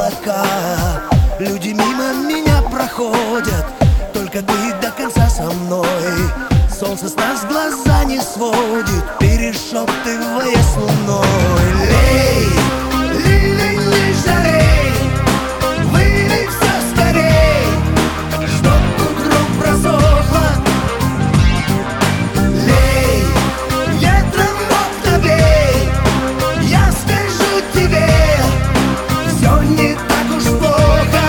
облака. Люди мимо меня проходят, только ты до конца со мной. Солнце с нас глаза не сводит, перешептывая с луной. Лей, лей, не жалей, вылей все скорей, чтоб вдруг просохло. Лей, ветром в окна, я скажу тебе, все не так уж плохо.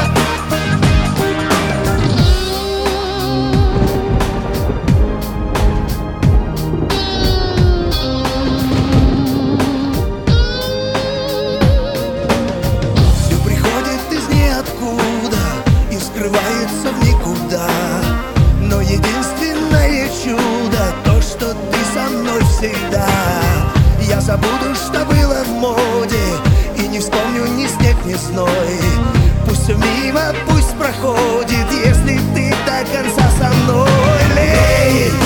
И скрывается в никуда. Но единственное чудо то, что ты со мной всегда. Я забуду, что было в моде, и не вспомню ни снег, ни зной. Пусть все мимо, пусть проходит, если ты до конца со мной. Лей,